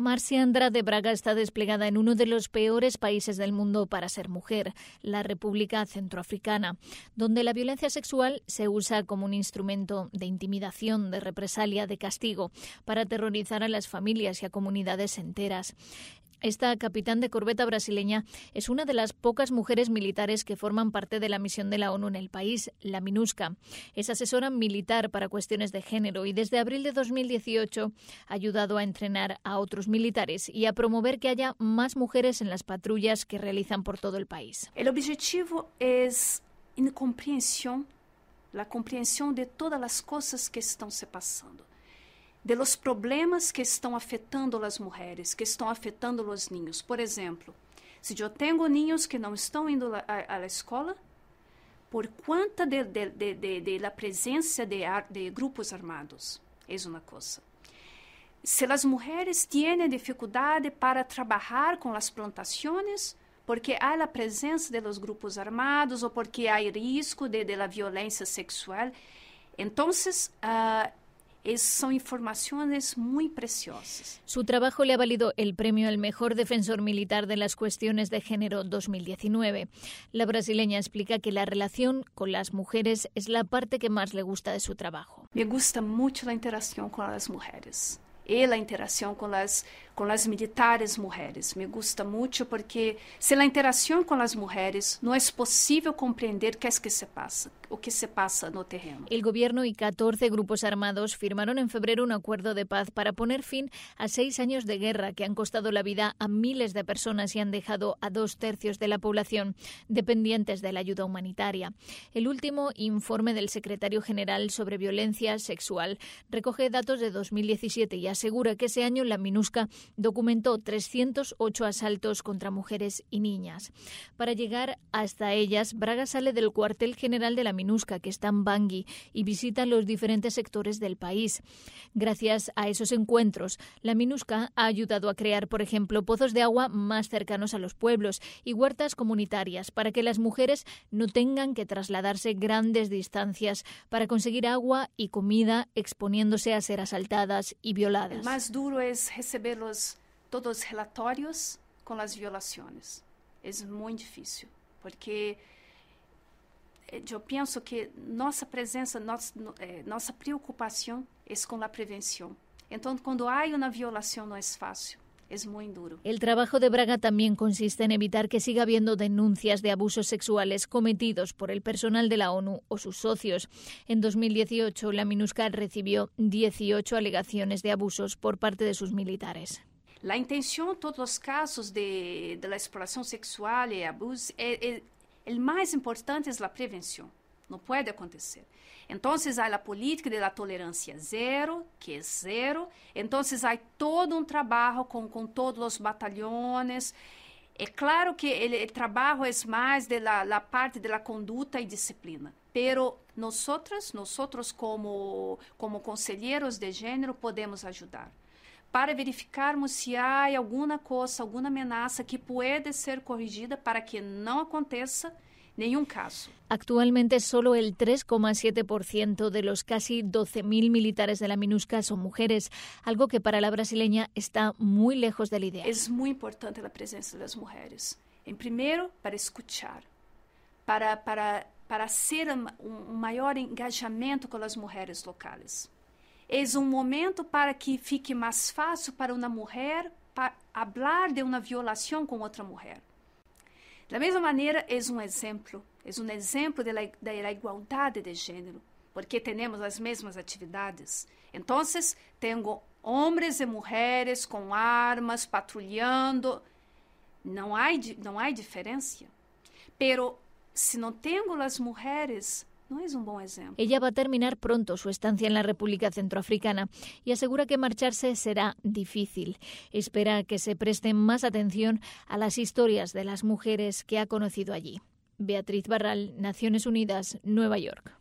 Marcia Andrade Braga está desplegada en uno de los peores países del mundo para ser mujer, la República Centroafricana, donde la violencia sexual se usa como un instrumento de intimidación, de represalia, de castigo, para aterrorizar a las familias y a comunidades enteras. Esta capitán de corbeta brasileña es una de las pocas mujeres militares que forman parte de la misión de la ONU en el país, la MINUSCA. Es asesora militar para cuestiones de género y desde abril de 2018 ha ayudado a entrenar a otros militares y a promover que haya más mujeres en las patrullas que realizan por todo el país. El objetivo es la comprensión de todas las cosas que están se pasando. De los problemas que estão afetando as mulheres, que estão afetando os niños. Por exemplo, se eu tenho niños que não estão indo à escola, por conta da presença de grupos armados, é uma coisa. Se as mulheres têm dificuldade para trabalhar com as plantações, porque há a presença de los grupos armados ou porque há risco de la violência sexual, então son informaciones muy preciosas. Su trabajo le ha valido el premio al mejor defensor militar de las cuestiones de género 2019. La brasileña explica que la relación con las mujeres es la parte que más le gusta de su trabajo. Me gusta mucho la interacción con las mujeres y la interacción con las militares mujeres. Me gusta mucho porque sin la interacción con las mujeres no es posible comprender qué es que se pasa, o qué se pasa no terreno. El gobierno y 14 grupos armados firmaron en febrero un acuerdo de paz para poner fin a 6 años de guerra que han costado la vida a miles de personas y han dejado a 2/3 de la población dependientes de la ayuda humanitaria. El último informe del secretario general sobre violencia sexual recoge datos de 2017 y asegura que ese año la MINUSCA documentó 308 asaltos contra mujeres y niñas. Para llegar hasta ellas, Braga sale del cuartel general de la MINUSCA, que está en Bangui, y visita los diferentes sectores del país. Gracias a esos encuentros, la MINUSCA ha ayudado a crear, por ejemplo, pozos de agua más cercanos a los pueblos y huertas comunitarias para que las mujeres no tengan que trasladarse grandes distancias para conseguir agua y comida, exponiéndose a ser asaltadas y violadas. El más duro es recibir todos los relatorios con las violaciones. Es muy difícil, porque yo pienso que nuestra presencia, nuestra preocupación es con la prevención. Entonces, cuando hay una violación no es fácil. Es muy duro. El trabajo de Braga también consiste en evitar que siga habiendo denuncias de abusos sexuales cometidos por el personal de la ONU o sus socios. En 2018, la MINUSCA recibió 18 alegaciones de abusos por parte de sus militares. La intención, todos los casos de la exploración sexual y abuso, el más importante es la prevención. No puede acontecer. Entonces, hay la política de la tolerancia cero, que es cero. Entonces, hay todo un trabajo con todos los batallones. Claro que el trabajo es más de la parte de la conducta y disciplina. Pero nosotros como conselheiros de género, podemos ayudar para verificarmos si hay alguna cosa, alguna amenaza que puede ser corrigida para que no aconteça ningún caso. Actualmente solo el 3,7% de los casi 12.000 militares de la MINUSCA son mujeres, algo que para la brasileña está muy lejos del ideal. Es muy importante la presencia de las mujeres. En primero, para escuchar, para hacer un mayor engajamento con las mujeres locales. Es un momento para que fique más fácil para una mujer hablar de una violación con otra mujer. Da mesma maneira, é um exemplo da igualdade de gênero, porque temos as mesmas atividades. Então, tenho homens e mulheres com armas, patrulhando. Não há diferença. Pero, se não tenho as mulheres, no es un buen ejemplo. Ella va a terminar pronto su estancia en la República Centroafricana y asegura que marcharse será difícil. Espera que se preste más atención a las historias de las mujeres que ha conocido allí. Beatriz Barral, Naciones Unidas, Nueva York.